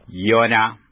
യോന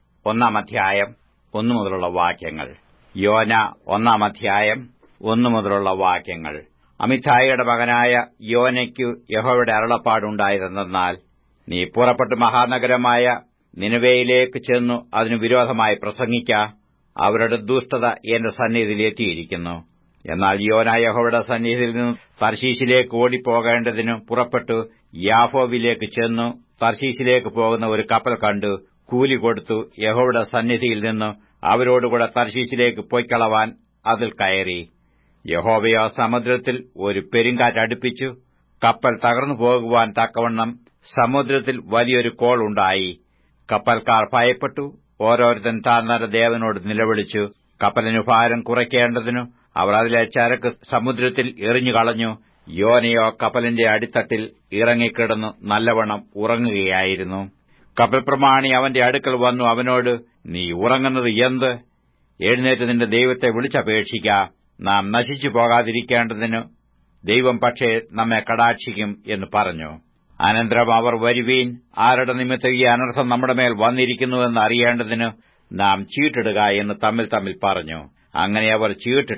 1-ാം 1 മുതലുള്ള വാക്യങ്ങൾ. യോന 1-ാം 1 മുതലുള്ള വാക്യങ്ങൾ. അമിത്ഥായിയുടെ മകനായ യോനയ്ക്കു യഹോവയുടെ അരുളപ്പാടുണ്ടായതെന്നാൽ, നീ പുറപ്പെട്ട് മഹാനഗരമായ നിനവേയിലേക്ക് ചെന്നു അതിനു വിരോധമായി പ്രസംഗിക്ക. അവരുടെ ദുഷ്ടത എന്റെ സന്നിധിയിൽ എത്തിയിരിക്കുന്നു. എന്നാൽ യോന യഹോവയുടെ സന്നിധിയിൽ നിന്ന് തർശീശിലേക്ക് ഓടിപ്പോകേണ്ടതിനു പുറപ്പെട്ടു യാഫോവിലേക്ക് ചെന്നു തർശീശിലേക്ക് പോകുന്ന ഒരു കപ്പൽ കണ്ടു കൂലി കൊടുത്തു യഹോവയുടെ സന്നിധിയിൽ നിന്ന് അവരോടുകൂടെ തർശീശിലേക്ക് പൊയ്ക്കളവാൻ അതിൽ കയറി. യഹോവയോ സമുദ്രത്തിൽ ഒരു പെരുങ്കാറ്റടുപ്പിച്ചു. കപ്പൽ തകർന്നു പോകുവാൻ തക്കവണ്ണം സമുദ്രത്തിൽ വലിയൊരു കോൾ ഉണ്ടായി. കപ്പൽക്കാർ ഭയപ്പെട്ടു. ഓരോരുത്തൻ താൻ തന്റെ ദേവനോട് നിലവിളിച്ചു. കപ്പലിനു ഭാരം കുറയ്ക്കേണ്ടതിനു അവർ അതിലെ ചരക്ക് സമുദ്രത്തിൽ എറിഞ്ഞുകളഞ്ഞു. യോനയോ കപ്പലിന്റെ അടിത്തട്ടിൽ ഇറങ്ങിക്കിടന്നു നല്ലവണ്ണം ഉറങ്ങുകയായിരുന്നു. കപ്പൽ പ്രമാണി അവന്റെ അടുക്കൽ വന്നു അവനോട്, നീ ഉറങ്ങുന്നത് എന്ത്? എഴുന്നേറ്റ് നിന്റെ ദൈവത്തെ വിളിച്ചപേക്ഷിക്ക. നാം നശിച്ചു പോകാതിരിക്കേണ്ടതിന് ദൈവം പക്ഷേ നമ്മെ കടാക്ഷിക്കും എന്ന് പറഞ്ഞു. അനന്തരം അവർ, വരുവീൻ, ആരുടെ നിമിത്തം ഈ അനർത്ഥം നമ്മുടെ മേൽ വന്നിരിക്കുന്നുവെന്ന് അറിയേണ്ടതിന് നാം ചീട്ടിടുക എന്ന് തമ്മിൽ പറഞ്ഞു. അങ്ങനെ അവർ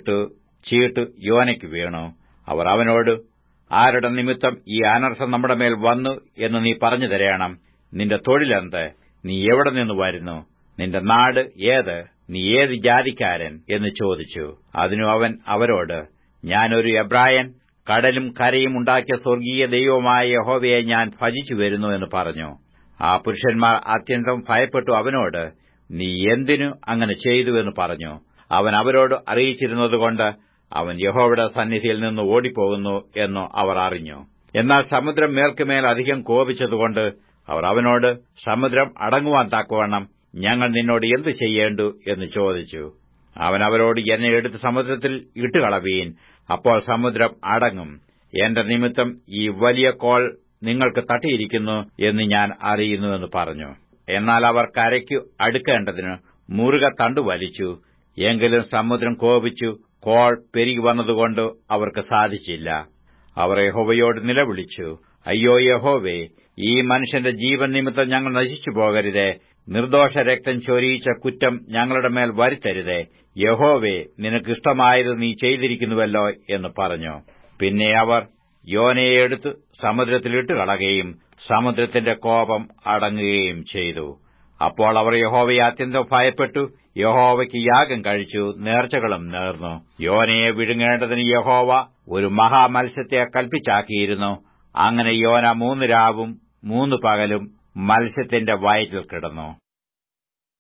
ചീട്ട് യോനയ്ക്ക് വീണു. അവർ അവനോട്, ആരുടെ നിമിത്തം ഈ അനർത്ഥം നമ്മുടെ മേൽ വന്നു എന്ന് നീ പറഞ്ഞു തരേണം. നിന്റെ തൊഴിലെന്ത്? നീ എവിടെ നിന്ന് വരുന്നു? നിന്റെ നാട് ഏത്? നീ ഏത് ജാതിക്കാരൻ എന്ന് ചോദിച്ചു. അതിനു അവൻ അവരോട്, ഞാനൊരു എബ്രായൻ, കടലും കരയും ഉണ്ടാക്കിയ സ്വർഗീയ ദൈവമായ യഹോവയെ ഞാൻ ഭജിച്ചു വരുന്നു എന്ന് പറഞ്ഞു. ആ പുരുഷന്മാർ അത്യന്തം ഭയപ്പെട്ടു അവനോട്, നീ എന്തിനു അങ്ങനെ ചെയ്തു എന്ന് പറഞ്ഞു. അവൻ അവരോട് അറിയിച്ചിരുന്നതുകൊണ്ട് അവൻ യഹോവയുടെ സന്നിധിയിൽ നിന്ന് ഓടിപ്പോകുന്നു എന്ന് അവർ അറിഞ്ഞു. എന്നാൽ സമുദ്രം മേൽക്കുമേൽ അധികം കോപിച്ചതുകൊണ്ട് അവർ അവനോട്, സമുദ്രം അടങ്ങുവാൻ തക്കവണ്ണം ഞങ്ങൾ നിന്നോട് എന്തു ചെയ്യേണ്ടു എന്ന് ചോദിച്ചു. അവൻ അവരോട്, എന്നെ എടുത്ത് സമുദ്രത്തിൽ ഇട്ടുകളവീൻ, അപ്പോൾ സമുദ്രം അടങ്ങും. എന്റെ നിമിത്തം ഈ വലിയ കോൾ നിങ്ങൾക്ക് തട്ടിയിരിക്കുന്നു എന്ന് ഞാൻ അറിയുന്നു എന്ന് പറഞ്ഞു. എന്നാൽ അവർ കരയ്ക്കു അടുക്കേണ്ടതിന് മുറുകെ തണ്ടു വലിച്ചു. എങ്കിലും സമുദ്രം കോപിച്ചു കോൾ പെരുകി വന്നതുകൊണ്ട് അവർക്ക് സാധിച്ചില്ല. അവർ യഹോവയോട് നിലവിളിച്ചു, അയ്യോ യഹോവേ, ഈ മനുഷ്യന്റെ ജീവൻ നിമിത്തം ഞങ്ങൾ നശിച്ചു പോകരുതേ. നിർദോഷ രക്തം ചൊരിയിച്ച കുറ്റം ഞങ്ങളുടെ മേൽ വരുത്തരുതേ. യഹോവേ, നിനക്കിഷ്ടമായത് നീ ചെയ്തിരിക്കുന്നുവല്ലോ എന്ന് പറഞ്ഞു. പിന്നെ അവർ യോനയെ എടുത്ത് സമുദ്രത്തിൽ ഇട്ടുകളയുകയും സമുദ്രത്തിന്റെ കോപം അടങ്ങുകയും ചെയ്തു. അപ്പോൾ അവർ യഹോവയെ അത്യന്തം ഭയപ്പെട്ടു യഹോവയ്ക്ക് യാഗം കഴിച്ചു, നേർച്ചകളും നേർന്നു. യോനയെ വിഴുങ്ങേണ്ടതിന് യഹോവ ഒരു മഹാമത്സ്യത്തെ കൽപ്പിച്ചാക്കിയിരുന്നു. അങ്ങനെ യോന 3 രാവും 3 പകലും മത്സ്യത്തിന്റെ വയറ്റിൽ കിടന്നു.